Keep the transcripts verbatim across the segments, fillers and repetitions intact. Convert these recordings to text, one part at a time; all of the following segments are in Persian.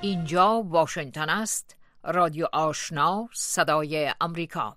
اینجا واشنگتن است. رادیو آشنا، صدای امریکا.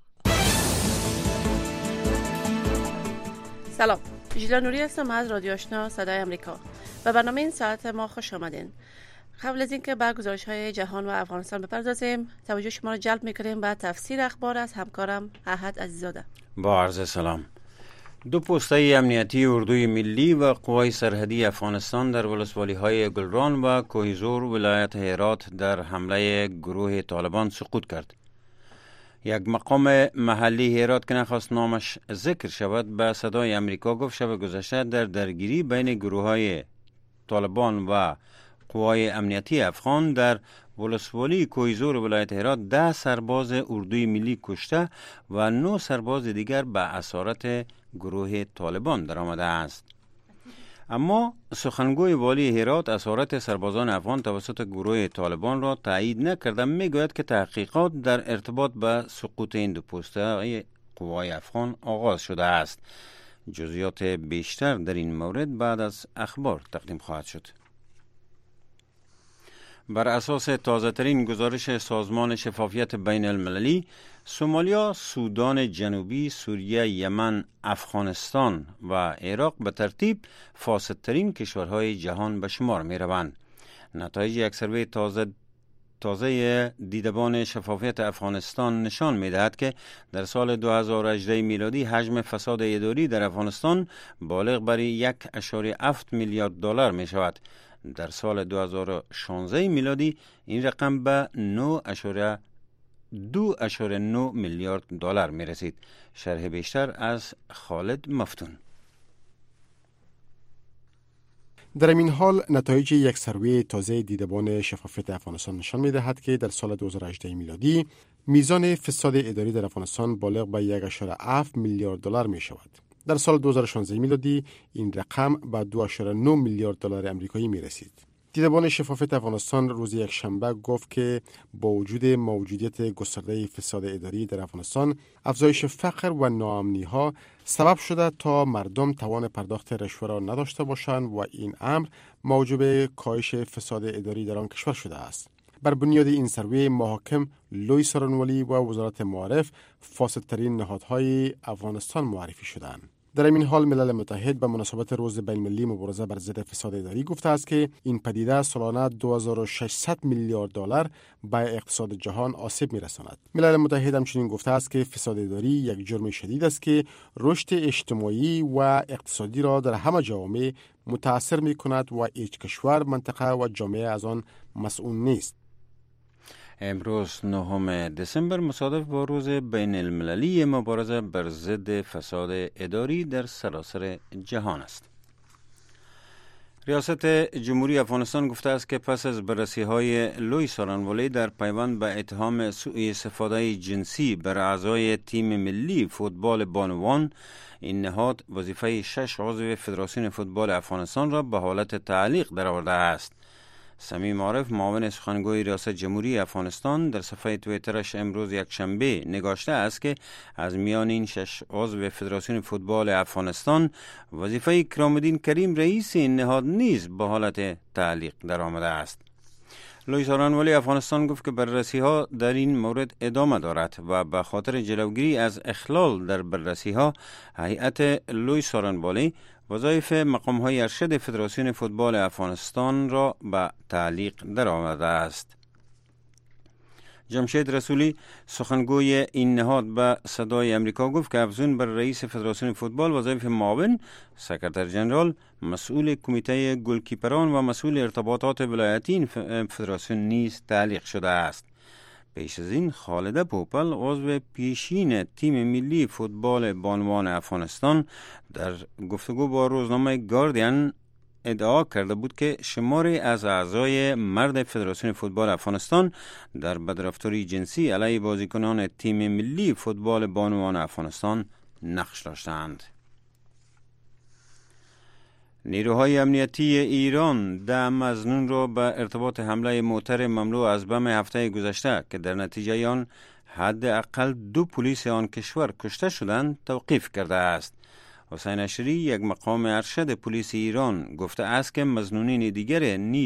سلام، ژیلا نوری هستم از رادیو آشنا صدای امریکا و برنامه این ساعت ما خوش آمدین. قبل از اینکه به گزارش‌های جهان و افغانستان بپردازیم، توجه شما را جلب می‌کنیم به تفسیر اخبار از همکارم احد عزیزاده. با عرض سلام. دو پوسته امنیتی اردوی ملی و قوای سرحدی افغانستان در ولسوالی‌های گلران و کوهیزور ولایت هرات در حمله گروه طالبان سقوط کرد. یک مقام محلی هرات که نخواست نامش ذکر شود به صدای امریکا گفت شب گذشته در درگیری بین گروه‌های طالبان و قوای امنیتی افغان در ولسوالی کوهیزور ولایت هرات ده سرباز اردوی ملی کشته و نه سرباز دیگر به اسارت گروه طالبان درآمده است. اما سخنگوی والی هرات اسارت سربازان افغان توسط گروه طالبان را تایید نکرده. میگوید که تحقیقات در ارتباط به سقوط این دو پوسته قوای افغان آغاز شده است. جزئیات بیشتر در این مورد بعد از اخبار تقدیم خواهد شد. بر اساس تازه ترین گزارش سازمان شفافیت بین المللی، سومالیا، سودان جنوبی، سوریه، یمن، افغانستان و عراق به ترتیب فاسدترین کشورهای جهان به شمار می روند. نتایج یک سروی تازه تازه دیدبان شفافیت افغانستان نشان می دهد که در سال دو هزار و هجده میلادی حجم فساد اداری در افغانستان بالغ بر یک و هفت میلیارد دلار می شود. در سال دو هزار و شانزده میلادی این رقم به نه و دو و نه میلیارد دلار می رسید. شرح بیشتر از خالد مفتون. در این حال نتایج یک سروی تازه دیدبان شفافیت افغانستان نشان می دهد که در سال دو هزار و هجده میلادی میزان فساد اداری در افغانستان بالغ به یک و هفت میلیارد دلار می شود. در سال دو هزار و شانزده میلادی این رقم به دو و نه میلیارد دلار آمریکایی می رسید. دیدبان شفافیت افغانستان روز یک شنبه گفت که با وجود موجودیت گسترده فساد اداری در افغانستان، افزایش فقر و ناامنی ها سبب شده تا مردم توان پرداخت رشوه را نداشته باشند و این امر موجب کاهش فساد اداری در آن کشور شده است. بر بنیاد این سروی، محاکم، لوی سارنوالی و وزارت معارف فاسدترین نهادهای افغانستان معرفی شدند. در این حال ملل متحد به مناسبت روز بین‌المللی مبارزه بر ضد فساد اداری گفته است که این پدیده سالانه دو هزار و ششصد میلیارد دلار به اقتصاد جهان آسیب می‌رساند. ملل متحد همچنین گفته است که فساد اداری یک جرم شدید است که رشد اجتماعی و اقتصادی را در همه جوامع متاثر می‌کند و هیچ کشور، منطقه و جامعه از آن مسئول نیست. امروز نهم دسامبر مصادف با روز بین المللی مبارزه بر ضد فساد اداری در سراسر جهان است. ریاست جمهوری افغانستان گفته است که پس از بررسی‌های لوی سارنوالی در پیوند به اتهام سوء استفاده جنسی بر اعضای تیم ملی فوتبال بانوان، این نهاد وظیفه شش عضو فدراسیون فوتبال افغانستان را به حالت تعلیق درآورده است. صمیم عارف، معاون سخنگوی ریاست جمهوری افغانستان، در صفحه توییترش امروز یک شنبه نگاشته است که از میان این شش عضو فدراسیون فوتبال افغانستان وظیفه کرامالدین کریم رئیس این نهاد نیز به حالت تعلیق درآمده است. لوی سارنوالی افغانستان گفت که بررسی‌ها در این مورد ادامه دارد و به خاطر جلوگیری از اخلال در بررسی‌ها، هیئت لوی سارنوالی وظایف مقام‌های ارشد فدراسیون فوتبال افغانستان را به تعلیق درآورده است. جمشید رسولی، سخنگوی این نهاد، به صدای امریکا گفت که افزون بر رئیس فدراسیون فوتبال وظایف معاون سکرتر ژنرال، مسئول کمیته گلکیپران و مسئول ارتباطات ولایتی این فدراسیون نیز تعلیق شده است. پیش از این خالده پوپل، عضو پیشین تیم ملی فوتبال بانوان افغانستان، در گفتگو با روزنامه گاردین ادعا کرده بود که شماری از اعضای مرد فدراسیون فوتبال افغانستان در بدرفتاری جنسی علیه بازیکنان تیم ملی فوتبال بانوان افغانستان نقش داشتند. نیروهای امنیتی ایران ده مظنون را به ارتباط حمله موتر مملو از بم هفته گذشته که در نتیجه آن حداقل دو پلیس آن کشور کشته شدند توقیف کرده است. حسین اشری، یک مقام ارشد پلیس ایران، گفته است که مظنونین دیگر نیز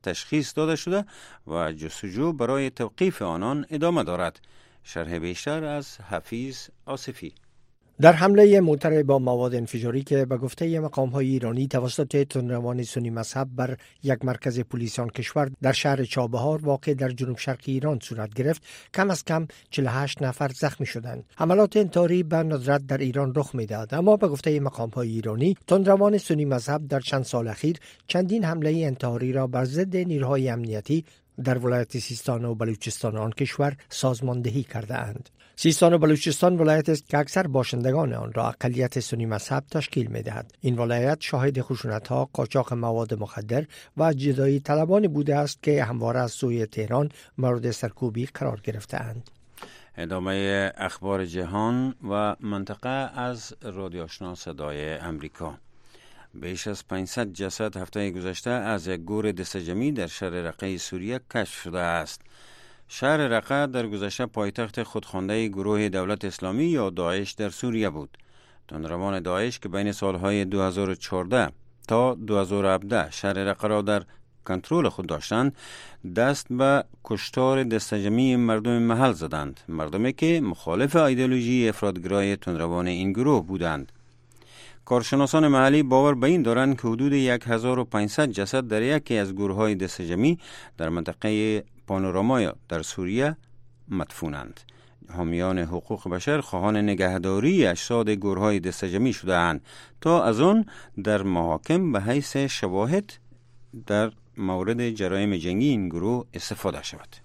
تشخیص داده شده و جستجو برای توقیف آنان ادامه دارد. شرح بیشتر از حفیظ آصفی. در حمله موتر با مواد انفجاری که به گفته مقام‌های ایرانی توسط تندروان سنی مذهب بر یک مرکز پلیس آن کشور در شهر چابهار واقع در جنوب شرق ایران صورت گرفت، کم از کم چهل و هشت نفر زخمی شدند. حملات انتحاری به ندرت در ایران رخ می‌دهد، اما به گفته مقام‌های ایرانی تندروان سنی مذهب در چند سال اخیر چندین حمله انتحاری را بر ضد نیروهای امنیتی در ولایت سیستان و بلوچستان آن کشور سازماندهی کرده اند. سیستان و بلوچستان ولایت است که اکثر باشندگان آن را اقلیت سنی مذهب تشکیل می‌دهد. این ولایت شاهد خشونت‌ها، قاچاق مواد مخدر و جدایی طلبانی بوده است که همواره از سوی تهران مورد سرکوبی قرار گرفته‌اند. ادامه اخبار جهان و منطقه از رادیو آشنا صدای امریکا. بیش از پانصد جسد هفته گذشته از یک گور دستجمعی در شهر رقه سوریه کشف شده است. شهر رقه در گذشته پایتخت خودخوانده گروه دولت اسلامی یا داعش در سوریه بود. تندروان داعش که بین سالهای دو هزار و چهارده تا دو هزار و هفده شهر رقه را در کنترل خود داشتند، دست به کشتار دستجمعی مردم محل زدند، مردمی که مخالف ایدئولوژی افراطگرای تندروان این گروه بودند. کارشناسان محلی باور به این دارند که حدود هزار و پانصد جسد در یکی از گروه‌های دستجمعی در منطقه پانوراما در سوریه مدفونند. حامیان حقوق بشر خواهان نگهداری اجساد گروه‌های دستجمعی شده‌اند تا از آن در محاکم به حیث شواهد در مورد جرایم جنگی این گروه استفاده شود.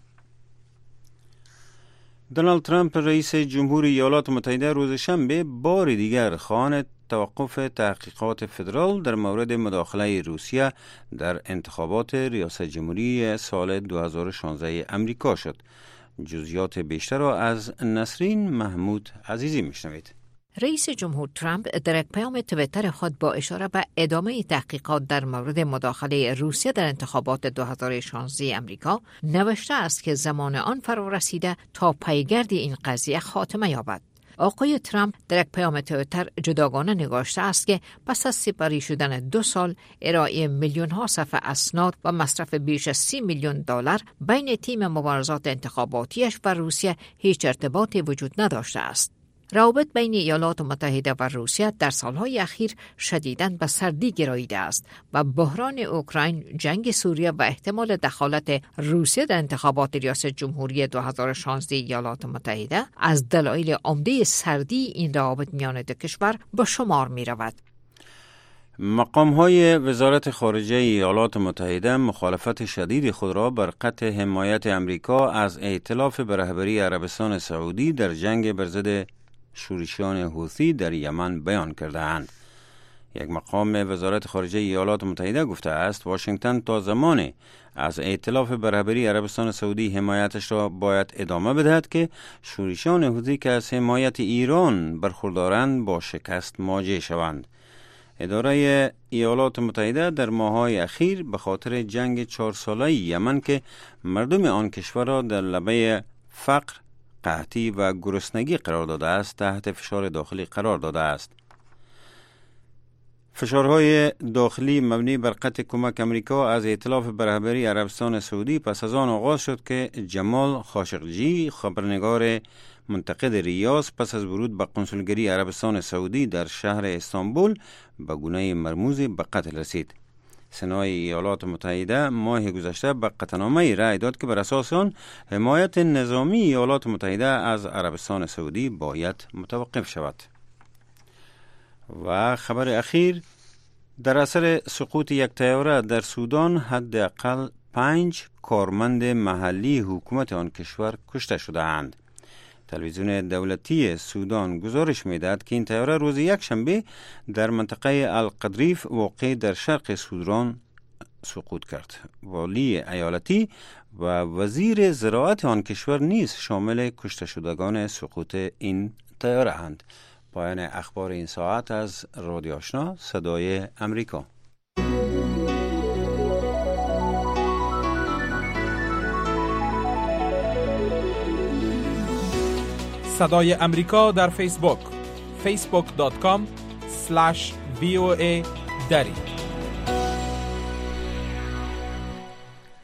دونالد ترامپ رئیس جمهوری ایالات متحده روز شنبه بار دیگر خواهان توقف تحقیقات فدرال در مورد مداخله روسیه در انتخابات ریاست جمهوری سال دو هزار و شانزده امریکا شد. جزئیات بیشتر را از نسرین محمود عزیزی میشنوید. رئیس جمهور ترامپ در یک پیام توییتر خود با اشاره به ادامه تحقیقات در مورد مداخله روسیه در انتخابات دو هزار و شانزده امریکا نوشته است که زمان آن فرا رسیده تا پیگرد این قضیه خاتمه یابد. آقای ترامپ در یک پیام توییتر جداگانه نگاشته است که پس از سپری شدن دو سال ارائه میلیون ها صفحه اسناد و مصرف بیش از سی میلیون دلار بین تیم مبارزات انتخاباتیش و روسیه هیچ ارتباطی وجود نداشته است. روابط بین ایالات متحده و روسیه در سالهای اخیر شدیداً به سردی گراییده است و بحران اوکراین، جنگ سوریه و احتمال دخالت روسیه در انتخابات ریاست جمهوری دو هزار و شانزده ایالات متحده از دلایل عمده سردی این روابط میان دو کشور به شمار می رود. مقام‌های وزارت خارجه ایالات متحده مخالفت شدید خود را بر قطع حمایت امریکا از ائتلاف به رهبری عربستان سعودی در جنگ بر ضد شورشیان حوثی در یمن بیان کرده اند. یک مقام وزارت خارجه ایالات متحده گفته است واشنگتن تا زمانی از ائتلاف به رهبری عربستان سعودی حمایتش را باید ادامه بدهد که شورشیان حوثی که از حمایت ایران برخوردارند با شکست مواجه شوند. اداره ایالات متحده در ماه‌های اخیر به خاطر جنگ چهار ساله یمن که مردم آن کشور را در لبه فقر، قحطی و گرسنگی قرار داده است تحت فشار داخلی قرار داده است. فشارهای داخلی مبنی بر قطع کمک امریکا از ائتلاف به رهبری عربستان سعودی پس از آن آغاز شد که جمال خاشقجی، خبرنگار منتقد ریاض، پس از ورود به قنسولگری عربستان سعودی در شهر استانبول به گونه مرموزی به قتل رسید. سنای ایالات متحده ماه گذشته به قطعنامه رأی داد که بر اساس آن حمایت نظامی ایالات متحده از عربستان سعودی باید متوقف شود. و خبر اخیر، در اثر سقوط یک طیاره در سودان حداقل پنج کارمند محلی حکومت آن کشور کشته شده اند. تلویزیون دولتی سودان گزارش می‌دهد که این طیاره روز یک شنبه در منطقه القدریف واقع در شرق سودان سقوط کرد. والی ایالتی و وزیر زراعت آن کشور نیز شامل کشته شدگان سقوط این طیاره اند. پایان اخبار این ساعت از رادیو آشنا صدای امریکا. صدای امریکا در فیسبوک فیسبوک دات کام اسلش وی او ای دری.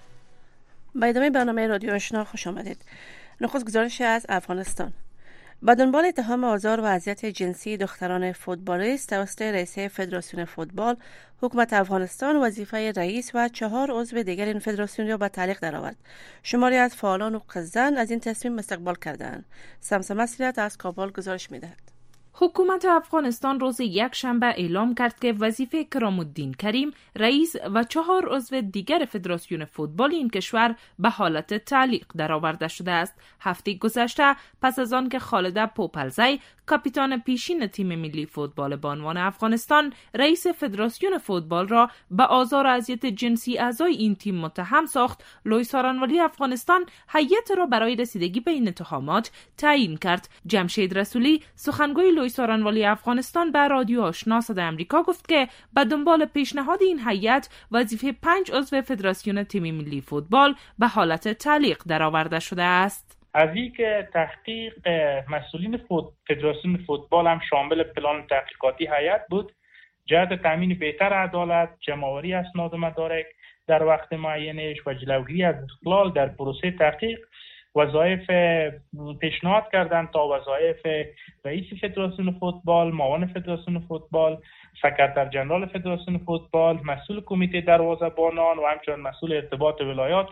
به ادامه برنامه رادیو آشنا خوش آمدید. نخست گزارش از افغانستان. با دنبال اتهام آزار و اذیت جنسی دختران فوتبالیست توسط رئیس فدراسیون فوتبال، حکومت افغانستان وظیفه رئیس و چهار عضو دیگر این فدراسیون را به تعلیق درآورد. شماری از فعالان حقوق زن از این تصمیم استقبال کردند. سمسمه سیرت از کابل گزارش می‌دهد. حکومت افغانستان روز یک شنبه اعلام کرد که وظیفه کرام الدین کریم رئیس و چهار عضو دیگر فدراسیون فوتبال این کشور به حالت تعلیق درآورده شده است. هفته گذشته پس از آن که خالده پوپلزی کاپیتان پیشین تیم ملی فوتبال بانوان افغانستان رئیس فدراسیون فوتبال را به آزار و اذیت جنسی اعضای این تیم متهم ساخت، لوی سارنوالی افغانستان هیئت را برای رسیدگی به این اتهامات تعیین کرد. جمشید رسولی سخنگوی لوی سارنوالی افغانستان به رادیو آشنا صدای آمریکا گفت که به دنبال پیشنهاد این هیئت وظیفه پنج عضو فدراسیون تیم ملی فوتبال به حالت تعلیق درآورده شده است. از اینکه تحقیق مسئولین فوت... فدراسیون فوتبال هم شامل پلان تحقیقاتی هیئت بود، جهت تامین بهتر عدالت، جمع‌آوری اسناد و مدارک در وقت معینش و جلوگیری از اختلال در پروسه تحقیق، وظایف پیشنهاد کردند تا وظایف رئیس فدراسیون فوتبال، معاون فدراسیون فوتبال، سکرتر جنرال فدراسیون فوتبال، مسئول کمیته دروازه‌بانان و همچنین مسئول ارتباط ولایات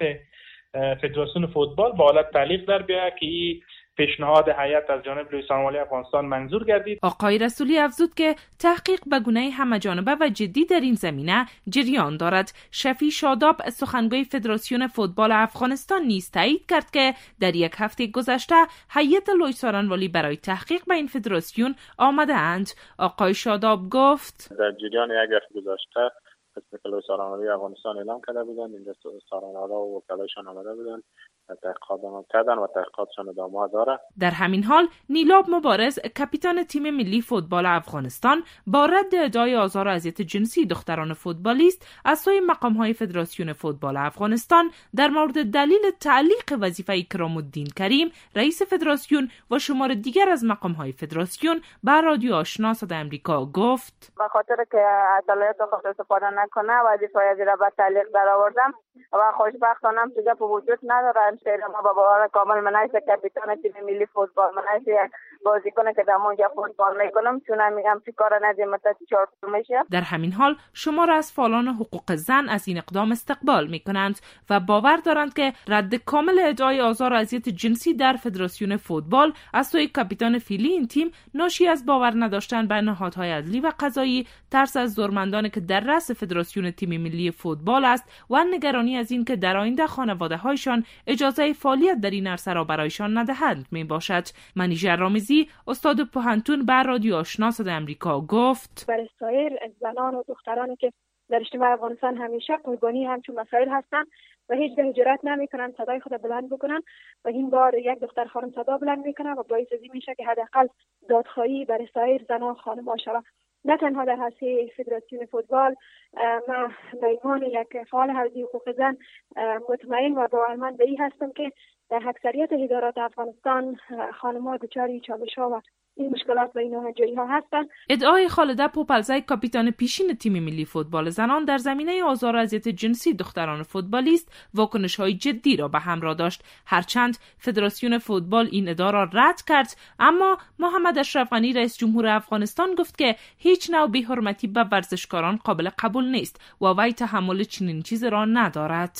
فدراسیون فوتبال با حالت تعلیق در بیاید که این پیشنهاد هیئت از جانب لوی سارنوالی افغانستان منظور گردید. آقای رسولی افزود که تحقیق به گونه همه‌جانبه و جدی در این زمینه جریان دارد. شفیع شاداب سخنگوی فدراسیون فوتبال افغانستان نیز تایید کرد که در یک هفته گذشته هیئت لوی سارنوالی برای تحقیق به این فدراسیون آمده اند. آقای شاداب گفت در جریان یک هفته گذشته قسم که لوی سارنوالی افغانستان اعلام کرده بودند، اینجا سارنوالا و وکلایشان آمده بودند، تحقیقات کردن و تحقیقاتشان ادامه داره. در همین حال نیلاب مبارز کاپیتان تیم ملی فوتبال افغانستان با رد ادعای آزار و اذیت جنسی دختران فوتبالیست از سوی مقام‌های فدراسیون فوتبال افغانستان در مورد دلیل تعلیق وظیفه کرام الدین کریم رئیس فدراسیون و شمار دیگر از مقام‌های فدراسیون به رادیو آشنا صدای آمریکا گفت: به خاطر که عدالت خود استفاده نکنه وظیفه را به تعلیق درآوردم و خوشبختانه هم چیزی به وجود نداره. ما با باور کامل منایس کاپیتان تیم ملی فوتبال، منایس بازیکن که در اونجا فوتبال میکنم، چون میگم چی کار ندیم تا چهار میشه. در همین حال شمار از فعالان حقوق زن از این اقدام استقبال میکنند و باور دارند که رد کامل ادعای آزار و اذیت جنسی در فدراسیون فوتبال از سوی کاپیتان فیلی این تیم ناشی از باور نداشتن به نهادهای عدلی و قضایی، ترس از زورمندانی که در رأس فدراسیون تیم ملی فوتبال است و نگرانی از این که در آینده خانواده‌هایشان اجازه فعالیت در این عرصه را برایشان ندهند می باشد. منیژه رامیزی استاد پوهنتون بر رادیو آشنا صدای آمریکا گفت: برای سایر زنان و دخترانی که در اجتماع افغانستان همیشه قربانی همچون مسائل هستند و هیچ گاه جرأت نمیکنن صدای خود بلند بکنن و این بار یک دختر خانم صدا بلند میکنه و باعث این میشه که حداقل دادخواهی برای سایر زنان خانم شود. نه تنها در حوزه فدراسیون فوتبال، ما به عنوان یک فعال حوزه حقوق زن مطمئن و باورمند به این هستم که در اکثریت ادارات افغانستان خانم‌ها دچار چالش‌ها و این مشکلات و این ناهنجاری‌ها هستند. ادعای خالده پوپلزی کاپیتان پیشین تیم ملی فوتبال زنان در زمینه آزار و اذیت جنسی دختران فوتبالیست واکنش‌های جدی را به همراه داشت. هرچند فدراسیون فوتبال این ادعا را رد کرد، اما محمد اشرف غنی رئیس جمهور افغانستان گفت که هیچ نوع بی‌حرمتی به ورزشکاران قابل قبول نیست و وی تحمل چنین چیزی را ندارد.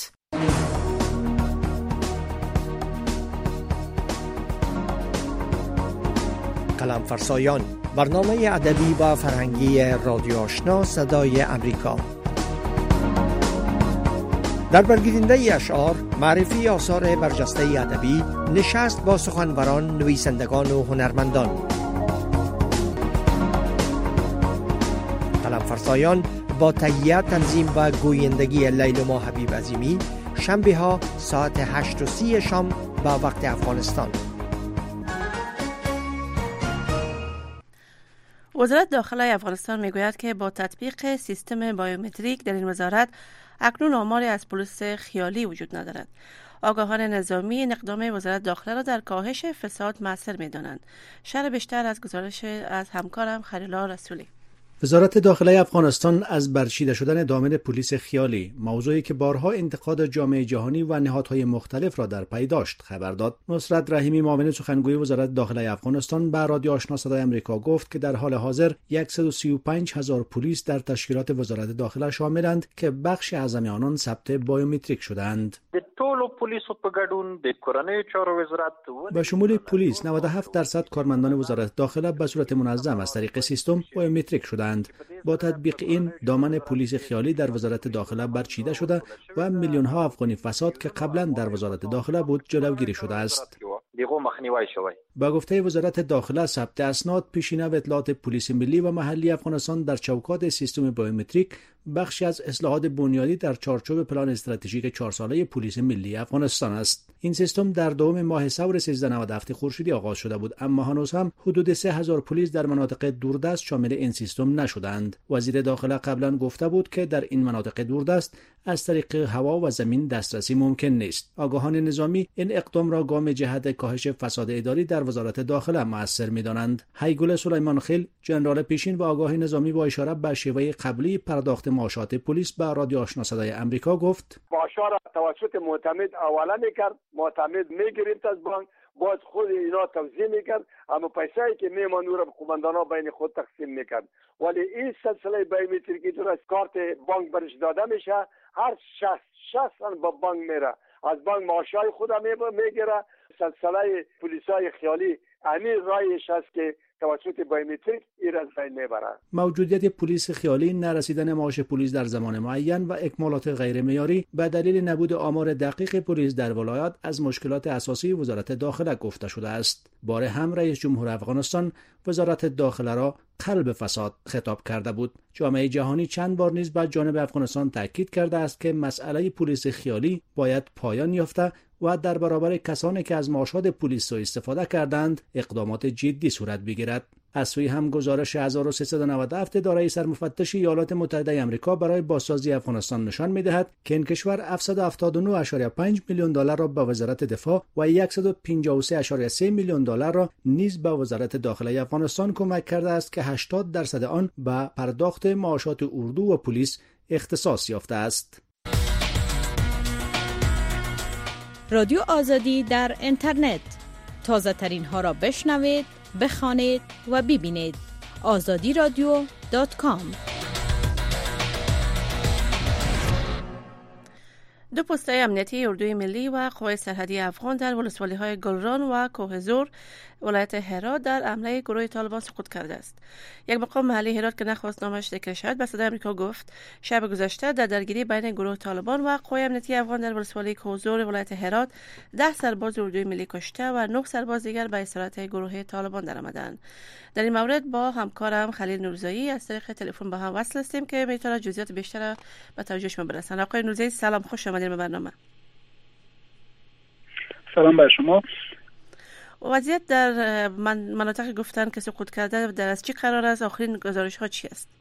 قلم فرسایان، برنامه ادبی و فرهنگی رادیو آشنا صدای امریکا. در برگزیدنده اشعار، معرفی آثار برجسته ادبی، نشست با سخنوران، نویسندگان و هنرمندان. قلم فرسایان با تهیه، تنظیم و گویندگی لیلما حبیب عظیمی، شنبه ها ساعت هشت و سی شام با وقت افغانستان. وزارت داخلی افغانستان میگوید که با تطبیق سیستم بایومتریک در این وزارت اکنون آماری از پلیس خیالی وجود ندارد. آگاهان نظامی این اقدام وزارت داخله را در کاهش فساد مؤثر می‌دانند. شرح بیشتر از گزارش از همکارم خلیلا رسولی. وزارت داخله افغانستان از برچیده شدن دامن پلیس خیالی، موضوعی که بارها انتقاد جامعه جهانی و نهادهای مختلف را در پی داشت، خبر داد. نصرت رحیمی، معاون سخنگوی وزارت داخله افغانستان، به رادیو آشنا صدای آمریکا گفت که در حال حاضر صد و سی و پنج هزار پلیس در تشکیلات وزارت داخله شاملند که بخش اعظم آنان ثبت بایومتریک شده‌اند. به شمول پلیس، نود و هفت درصد کارمندان وزارت داخله به صورت منظم از طریق سیستم بایومتریک شدند. با تطبیق این، دامن پلیس خیالی در وزارت داخله برچیده شده و میلیون ها افغانی فساد که قبلا در وزارت داخله بود جلوگیری شده است. با گفته وزارت داخله، ثبت اسناد، پیشینه و اطلاعات پلیس ملی و محلی افغانستان در چوکات سیستم بایومتریک بخشی از اصلاحات بنیادی در چارچوب پلان استراتژیک چهار ساله پلیس ملی افغانستان است. این سیستم در دوم ماه ثور سیزده نود و هفت خورشیدی آغاز شده بود، اما هنوز هم حدود سه هزار پلیس در مناطق دوردست شامل این سیستم نشدند. وزیر داخله قبلا گفته بود که در این مناطق دوردست از طریق هوا و زمین دسترسی ممکن نیست. آگاهان نظامی این اقدام را گام جهت کاهش فساد اداری در وزارت داخله مؤثر می‌دانند. هیگل سلیمان خیل، ژنرال پیشین و آگاه نظامی، با اشاره به شیوه قبلی پرداخت معاشات پلیس به رادیو آشنا صدای آمریکا گفت: معاشات توسط معتمد اولا میکرد، معتمد میگرفت از بانک، باید خود اینا توزیع میکرد، اما پیسایی که میماند رو قماندانا بین خود تقسیم میکرد. ولی این سلسله بایومتریکی در از کارت بانک برش داده میشه، هر شخص شخصا با بانک میره، از بانک معاشای خود میگیره. سلسله پلیسای خیالی امیر رایش است که توسط بایومتریک این از بین میبره. موجودیت پلیس خیالی، نرسیدن معاش پلیس در زمان معین و اکمالات غیر معیاری به دلیل نبود آمار دقیق پلیس در ولایات از مشکلات اساسی وزارت داخله گفته شده است. باره هم رئیس جمهور افغانستان وزارت داخله را قلب فساد خطاب کرده بود. جامعه جهانی چند بار نیز به جانب افغانستان تاکید کرده است که مسئله پلیس خیالی باید پایان یافته و در برابر کسانی که از معاشات پلیس سوء استفاده کردند اقدامات جدی صورت بگیرد. از سوی هم گزارش هزار و سیصد و نود و هفت دارای سرمفتش ایالات متحده آمریکا برای بازسازی افغانستان نشان می‌دهد که این کشور هفتصد و هفتاد و نه و پنج میلیون دلار را به وزارت دفاع و صد و پنجاه و سه و سه میلیون دلار را نیز به وزارت داخله افغانستان کمک کرده است که هشتاد درصد آن به پرداخت معاشات اردو و پلیس اختصاص یافته است. رادیو آزادی در اینترنت، تازه ترین ها را بشنوید، بخوانید و ببینید. آزادی رادیو دات کام. دو پسته امنیتی اردوی ملی و قوای سرحدی افغان در ولسوالی‌های گلران و کوهزور ولایت هرات در حمله گروه طالبان سقوط کرده است. یک مقام محلی هرات که نخواست نامش ذکر شود به صدای آمریکا گفت شب گذشته در درگیری بین گروه طالبان و قوای امنیتی افغان در ولسوالی کوهزور ولایت هرات ده سرباز اردوی ملی کشته و نه سرباز دیگر به اسارت گروه طالبان درآمدند. در این مورد با همکارم خلیل نورزایی از طریق تلفن با هم وصل هستیم که میتونه جزئیات بیشتر به توجه شما برسند. آقای نورزایی سلام، خوش آمدید به برنامه. سلام بر شما. وضعیت در من مناطق گفتن که سقوط کرده در از چی قرار است؟ آخرین گزارش ها چی است؟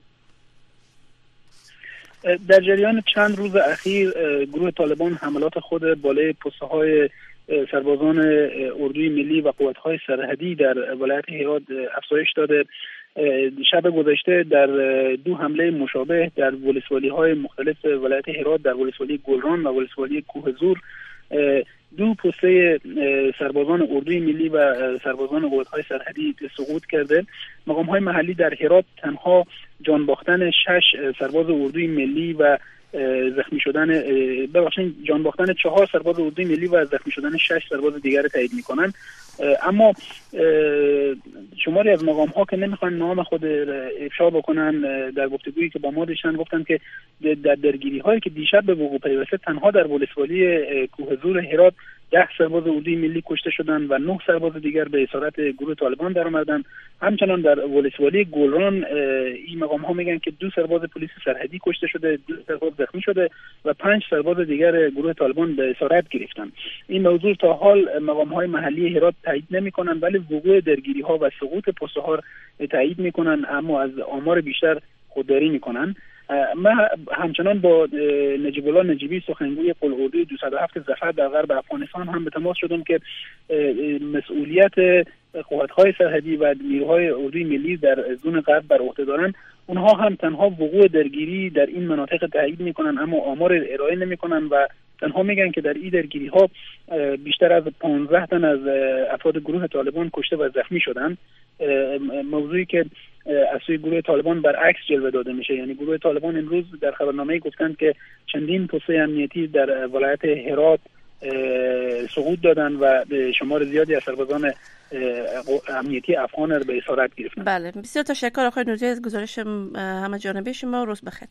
در جریان چند روز اخیر گروه طالبان حملات خود بالای پسته های سربازان اردوی ملی و قوت‌های سرحدی در ولایت هرات افزایش داده. شب گذشته در دو حمله مشابه در ولسوالی‌های مختلف ولایت هرات، در ولسوالی گلران و ولسوالی کوهزور، دو پسته سربازان اردوی ملی و سربازان قوت‌های سرحدی سقوط کرده. مقام‌های محلی در هرات تنها جان باختن شش سرباز اردوی ملی و زخمی شدن ببخشید جان باختن چهار سرباز اردوی ملی و زخمی شدن شش سرباز دیگر تایید می‌کنند. اما شماری از مقام ها که نمیخوان نام خود افشا بکنن در گفتگویی که با ما داشتن گفتن که در درگیری هایی که دیشب به وقوع پیوسته تنها در ولسوالی کوهزور هرات ده سرباز اردوی ملی کشته شدند و نه سرباز دیگر به اسارت گروه طالبان درآمدند. همچنان در ولسوالی گلران این مقام ها میگن که دو سرباز پلیس سرحدی کشته شده، دو سرباز زخمی شده و پنج سرباز دیگر گروه طالبان به اسارت گرفتند. این موضوع تا حال مقام های محلی هرات تایید نمی‌کنن، ولی وقوع درگیری ها و سقوط پسته ها تایید می‌کنن، اما از آمار بیشتر خودداری می‌کنن. ما همچنان با نجیب الله نجیبی سخنگوی قل اردوی دویست و هفت ظفر در غرب افغانستان هم به تماس شدم که مسئولیت قوت‌های سرحدی و نیروهای اردوی ملی در زون غرب بر عهده دارند. اونها هم تنها وقوع درگیری در این مناطق تایید میکنن اما آمار ارائه نمیکنن و تنها میگن که در این درگیری ها بیشتر از پانزده تن از افراد گروه طالبان کشته و زخمی شدن. موضوعی که از سوی گروه طالبان برعکس جلوه داده میشه، یعنی گروه طالبان امروز در خبرنامه گفتند که چندین پست امنیتی در ولایت هرات سقوط دادن و شمار زیادی از سربازان امنیتی افغان را به اسارت گرفتن. بله، بسیار تشکر آقای نوری از گزارش همه جانبه شما. روز بخیر.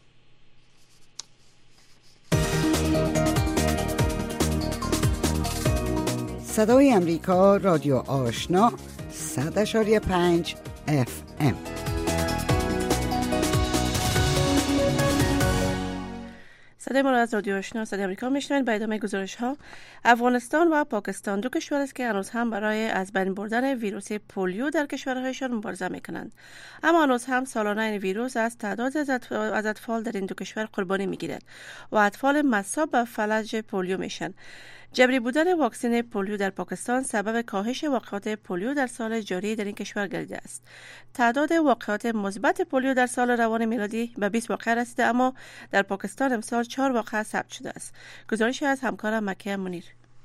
صدای امریکا، رادیو آشنا، صد اشاری پنج اف ام. صدای ما را از رادیو آشنا صدای امریکا میشنوید. با ادامه گزارش ها، افغانستان و پاکستان دو کشور است که هنوز هم برای از بین بردن ویروس پولیو در کشورهایشان مبارزه میکنند، اما هنوز هم سالانه این ویروس از تعداد از اطفال در این دو کشور قربانی میگیرد و اطفال مصاب به فلج پولیو میشن. جبری بودن واکسن پولیو در پاکستان سبب کاهش واقعات پولیو در سال جاری در این کشور گردیده است. تعداد واقعات مثبت پولیو در سال روان میلادی به بیست واقعه رسیده، اما در پاکستان امسال چهار واقعه ثبت شده است. گزارشی از همکارم مکه منیر.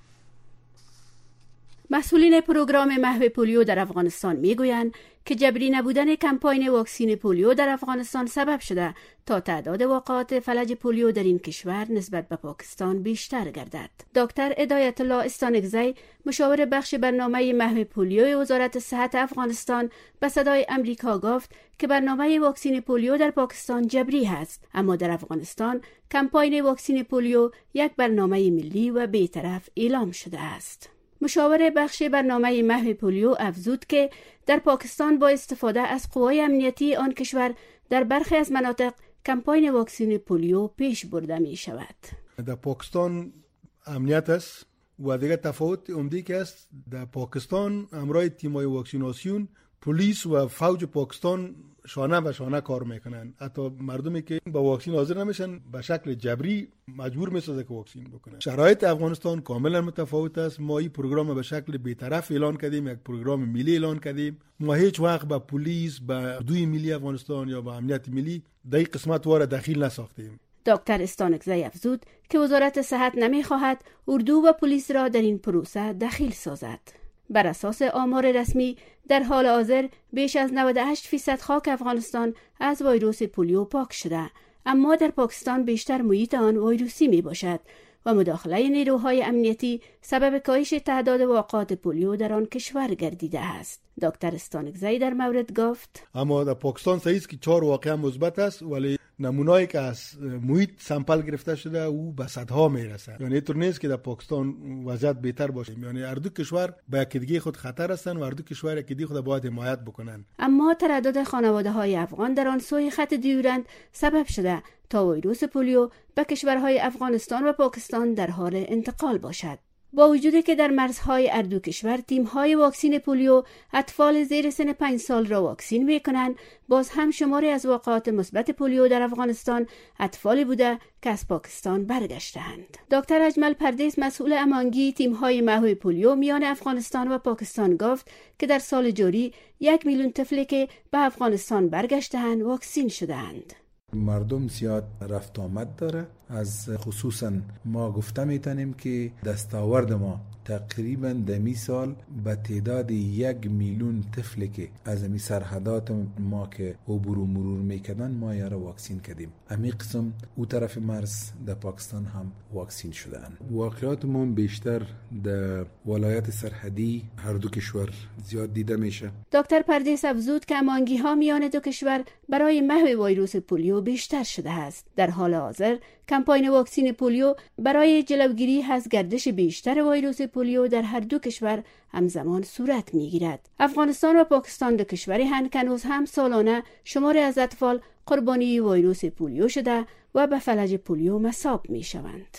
مسئولین پروگرام محو پولیو در افغانستان میگویند که جبری نبودن کمپاین واکسین پولیو در افغانستان سبب شده تا تعداد واقعات فلج پولیو در این کشور نسبت به پاکستان بیشتر گردد. دکتر ادایت الله استانکزی، مشاور بخش برنامه محو پولیو وزارت صحت افغانستان، به صدای امریکا گفت که برنامه واکسین پولیو در پاکستان جبری است، اما در افغانستان کمپاین واکسین پولیو یک برنامه ملی و بی‌طرف اعلام شده است. مشاور بخش برنامه محو پولیو افزود که در پاکستان با استفاده از قوای امنیتی آن کشور در برخی از مناطق کمپاین واکسین پولیو پیش برده می شود. در پاکستان امنیت است و دیگه تفاوت عمده که است در پاکستان همراه تیمای واکسیناسیون پلیس و فوج پاکستان شانه به شانه کار میکنن. حتی مردمی که با واکسین حاضر نمیشن به شکل جبری مجبور میسازه که واکسین بکنن. شرایط افغانستان کاملا متفاوت است. ما این پروگرام به شکل بی‌طرف اعلان کردیم، یک پروگرام ملی اعلان کردیم. ما هیچ وقت به پلیس، به دوی ملی افغانستان یا به امنیت ملی در این قسمت وارد دخیل نساختیم. دکتر استانکزی افزود که وزارت صحت نمیخواهد اردو و پلیس را در این پروسه دخیل سازد. بر اساس آمار رسمی در حال حاضر بیش از نود و هشت فیصد خاک افغانستان از ویروس پولیو پاک شده، اما در پاکستان بیشتر محیط آن ویروسی می باشد و مداخله نیروهای امنیتی سبب کاهش تعداد واقعات پولیو در آن کشور گردیده است. دکتر استانکزی در مورد گفت اما در پاکستان صحیح است که چهار واقعه مثبت است، ولی نمونه‌ای که از محیط سامپل گرفته شده او به صدها میرسه. یعنی اینطور نیست که در پاکستان وضعیت بهتر باشه. یعنی هر دو کشور به یکی دیگه خود خطر هستند و هر دو کشور یکی دیگه خود باید حمایت بکنن. اما تردد خانواده‌های افغان در آن سوی خط دیورند سبب شده تا ویروس پولیو به کشورهای افغانستان و پاکستان در حال انتقال باشد. با وجودی که در مرزهای هر دو کشور تیم‌های واکسین پولیو اطفال زیر سن پنج سال را واکسین می‌کنند، باز هم شماری از واقعات مثبت پولیو در افغانستان اطفالی بوده که از پاکستان برگشتند. دکتر اجمل پردیس، مسئول امانگی تیم‌های محو پولیو میان افغانستان و پاکستان گفت که در سال جاری یک میلیون طفلی که به افغانستان برگشتند واکسین شدند. مردم زیاد رفت آمد داره. از خصوصا ما گفته میتونیم که دستاورد ما تقریبا دمی سال به تعداد یک میلیون طفلی که از امی سرحدات ما که عبور و مرور میکردن ما یارا واکسین کردیم. امی قسم او طرف مرز در پاکستان هم واکسین شدن. واقعات ما بیشتر در ولایت سرحدی هر دو کشور زیاد دیده میشه. دکتر پردیس افزود که امانگی ها میان دو کشور برای محو ویروس پولیو بیشتر شده است. در حال حاضر کمپاین واکسین پولیو برای جلوگیری از گردش بیشتر ویروس پولیو در هر دو کشور همزمان صورت میگیرد. افغانستان و پاکستان دو کشوری هستند که هنوز هم سالانه شماری از اطفال قربانی ویروس پولیو شده و به فلج پولیو مصاب میشوند.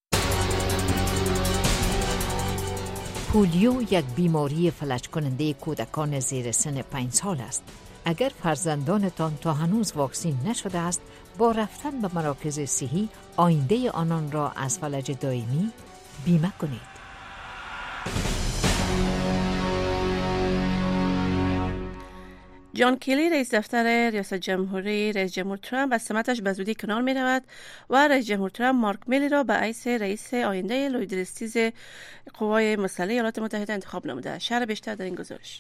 پولیو یک بیماری فلج کننده کودکان زیر سن پنج سال است. اگر فرزندانتان تا هنوز واکسین نشده است، با رفتن به مراکز صحی آینده آنان را از فلج دائمی بیمه کنید. جان کلی رئیس دفتر ریاست جمهوری رئیس جمهور ترامپ از سمتش به زودی کنار می رود و رئیس جمهور ترامپ مارک میلی را به حیث رئیس آینده لویدرستیز قوای مسلح ایالات متحده انتخاب نموده. شرح بیشتر در این گزارش.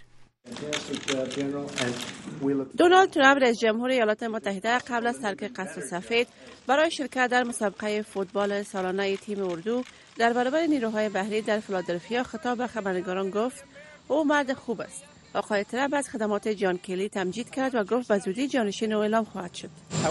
دونالد ترامپ رئیس جمهور ایالات متحده قبل از ترک قصر سفید برای شرکت در مسابقه فوتبال سالانه تیم اردو در برابر نیروهای بحری در فیلادلفیا خطاب به خبرنگاران گفت او مرد خوب است. آقای ترامپ از خدمات جان کلی تمجید کرد و گفت به زودی جانشین او اعلام خواهد شد.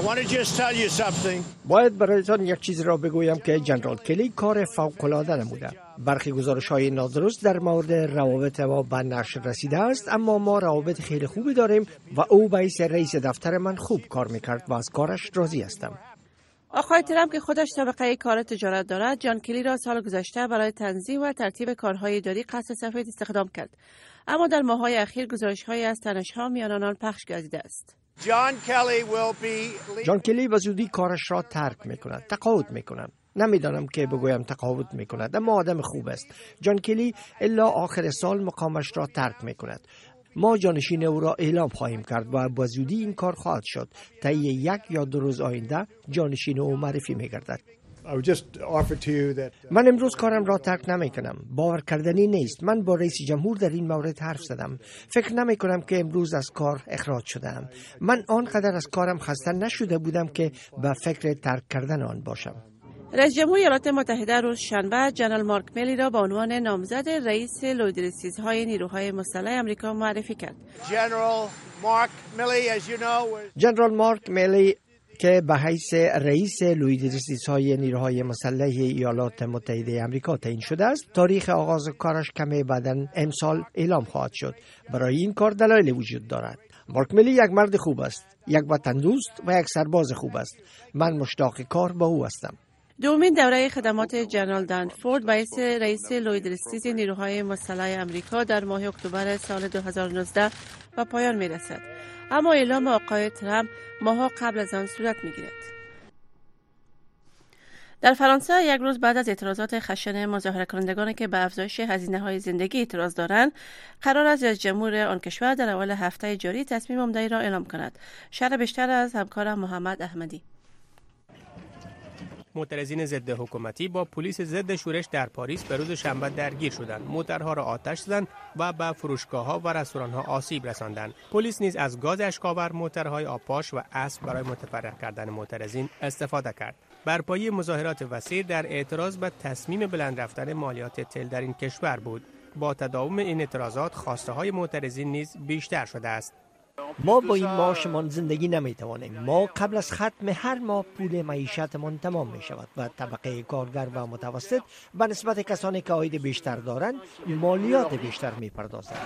باید برایتان یک چیز را بگویم که جنرال کلی کار فوق‌العاده نموده. برخی گزارش‌های نادرست در مورد روابط ما به نشر رسیده است، اما ما روابط خیلی خوبی داریم و او به حیث رئیس دفتر من خوب کار میکرد و از کارش راضی هستم. آقای ترامپ که خودش سابقه کار تجارت دارد، جان کلی را سال گذشته برای تنظیم و ترتیب کارهای اداری قصر سفید استخدام کرد، اما در ماه‌های اخیر گزارش‌هایی از تنش‌ها میان آنان پخش گردیده است. جان کلی به زودی کارش را ترک می‌کند، تقاعد می‌کند. نمیدانم که بگویم تقاعد می‌کند، اما آدم خوب است. جان کلی الا آخر سال مقامش را ترک می‌کند. ما جانشین او را اعلام خواهیم کرد و به زودی این کار خواهد شد. طی یک یا دو روز آینده جانشین او معرفی می‌گردد. من امروز کارم را ترک نمی کنم. باور کردنی نیست. من با رئیس جمهور در این مورد حرف زدم. فکر نمی کنم که امروز از کار اخراج شدم. من آنقدر از کارم خسته نشده بودم که به فکر ترک کردن آن باشم. رئیس جمهور ایالات متحده روز شنبه جنرال مارک میلی را به عنوان نامزد رئیس لویدرستیزهای نیروهای مسلح آمریکا معرفی کرد. جنرال مارک میلی که به حیث رئیس لویدرستیزهای نیروهای مسلح ایالات متحده آمریکا تعیین شده است، تاریخ آغاز کارش کمی بعداً امسال اعلام خواهد شد. برای این کار دلایل وجود دارد. مارک میلی یک مرد خوب است، یک وطن دوست و یک سرباز خوب است. من مشتاق کار با او هستم. دومین دوره خدمات جنرال دنفورد به حیث رئیس لویدرستیز نیروهای مسلح آمریکا در ماه اکتبر سال دو هزار و نوزده به پایان می رسد، اما اعلام آقای ترامپ ماها قبل از آن صورت می گیرد. در فرانسه یک روز بعد از اعتراضات خشن مظاهره کنندگانی که به افزایش هزینه های زندگی اعتراض دارند، قرار است رئیس جمهور آن کشور در اول هفته جاری تصمیم عمده‌ای را اعلام کند. شرح بیشتر از همکارم محمد احمدی. معترضین ضد حکومتی با پلیس ضد شورش در پاریس به روز شنبه درگیر شدند، موترها را آتش زدند و به فروشگاه‌ها و رستوران‌ها آسیب رساندند. پلیس نیز از گاز اشک‌آور، موترهای آبپاش و اسب برای متفرق کردن معترضین استفاده کرد. برپایی مظاهرات وسیع در اعتراض به تصمیم بلند رفتن مالیات تل در این کشور بود. با تداوم این اعتراضات خواسته‌های معترضین نیز بیشتر شده است. ما با این معاشمان زندگی نمیتوانیم. ما قبل از ختم هر ماه پول معیشتمان تمام می شود و طبقه کارگر و متوسط به نسبت کسانی که عاید بیشتر دارند مالیات بیشتر می پردازند.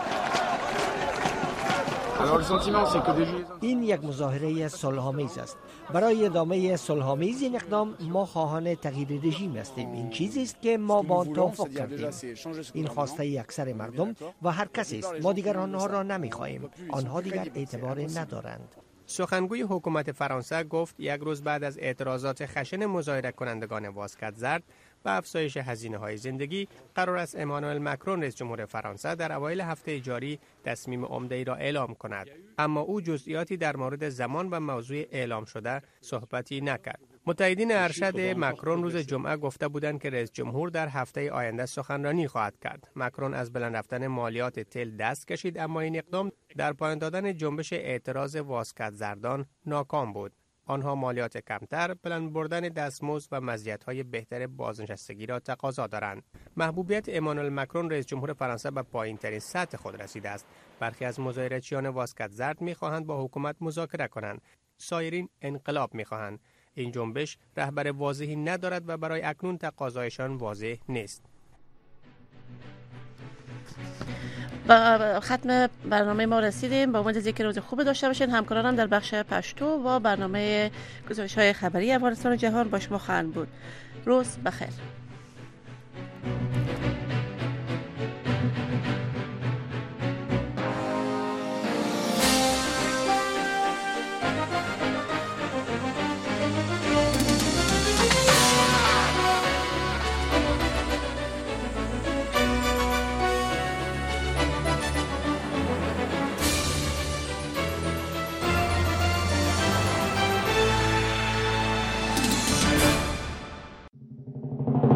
این یک مظاهره صلح‌آمیز است. برای ادامه صلح‌آمیز این اقدام ما خواهان تغییر رژیم هستیم. این چیزی است که ما با آن توافق کردیم. این خواسته اکثر مردم و هر کسی است. ما دیگر آنها را نمی‌خواهیم. آنها دیگر اعتبار ندارند. سخنگوی حکومت فرانسه گفت یک روز بعد از اعتراضات خشن مظاهره کنندگان واسکت زرد و افزایش هزینه‌های زندگی، قرار است امانوئل مکرون رئیس جمهور فرانسه در اوایل هفته جاری تصمیم عمده‌ای را اعلام کند، اما او جزئیاتی در مورد زمان و موضوع اعلام شده صحبتی نکرد. متحدین ارشد مکرون روز جمعه گفته بودند که رئیس جمهور در هفته آینده سخنرانی خواهد کرد. مکرون از بلند رفتن مالیات تل دست کشید، اما این اقدام در پایان دادن جنبش اعتراض واسکت زردان ناکام بود. آنها مالیات کمتر، بلند بردن دستمزد و مزیت‌های بهتر بازنشستگی را تقاضا دارند. محبوبیت امانوئل مکرون رئیس جمهور فرانسه به پایین‌ترین سطح خود رسیده است. برخی از مظاهره‌چیان واسکت زرد می‌خواهند با حکومت مذاکره کنند. سایرین انقلاب می‌خواهند. این جنبش رهبر واضحی ندارد و برای اکنون تقاضایشان واضح نیست. با ختم برنامه ما رسیدیم. با امید که روز خوب داشته باشین. همکارانم در بخش پشتو و برنامه گزارش‌های خبری افغانستان و جهان با شما خواهند بود. روز بخیر.